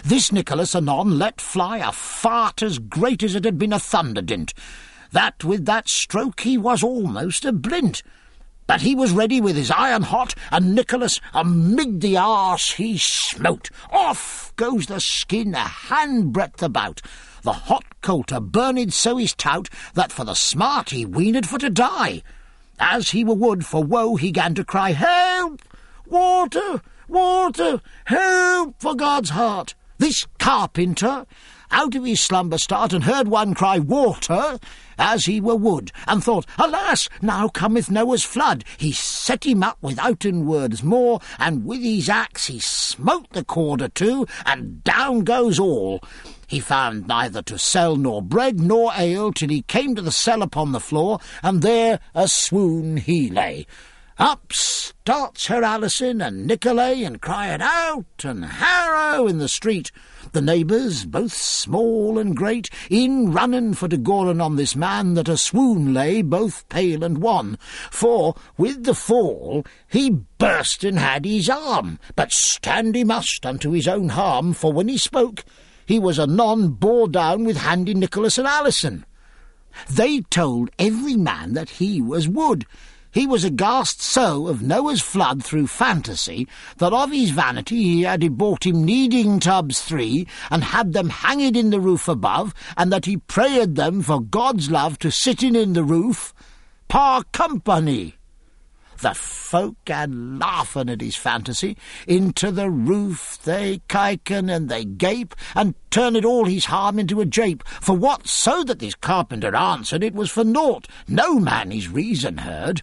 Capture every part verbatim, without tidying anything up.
This Nicholas anon let fly a fart as great as it had been a thunderdint, that with that stroke he was almost a blint. But he was ready with his iron hot, and Nicholas amid the arse he smote. Off goes the skin a handbreadth about. The hot coulter burned so his tout, that for the smart he weened for to die. As he were wood for woe, he gan to cry, "Help! Water! Water! Help, for God's heart!" This carpenter out of his slumber start, and heard one cry, "Water!" as he were wood, and thought, "Alas, now cometh Noah's flood." He set him up withouten words more, and with his axe he smote the cord a two, and down goes all. He found neither to sell nor bread nor ale, till he came to the cell upon the floor, and there a swoon he lay. Up starts her Alison and Nicolay, and cried out and harrow in the street. The neighbours, both small and great, in running for to goren on this man that a swoon lay, both pale and wan. For with the fall he burst and had his arm, but stand he must unto his own harm, for when he spoke he was anon bore down with handy Nicholas and Alison. They told every man that he was wood. He was aghast so of Noah's flood through fantasy, that of his vanity he had bought him kneading tubs three, and had them hanged in the roof above, and that he prayed them for God's love to sit in in the roof, par company. The folk gan laughing at his fantasy. Into the roof they kiken and they gape, and turn it all his harm into a jape. For what so that this carpenter answered, it was for naught. No man his reason heard.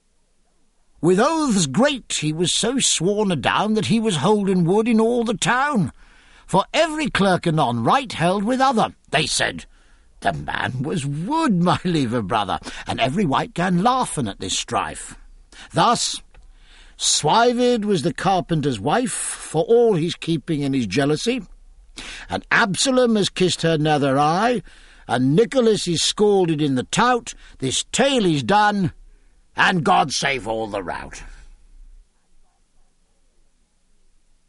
With oaths great he was so sworn adown, that he was holden wood in all the town. For every clerk anon right held with other. They said, "The man was wood, my liever brother," and every wight gan laughing at this strife. Thus, Swyved was the carpenter's wife, for all his keeping and his jealousy, and Absalom has kissed her nether eye, and Nicholas is scalded in the tout. This tale is done, and God save all the rout.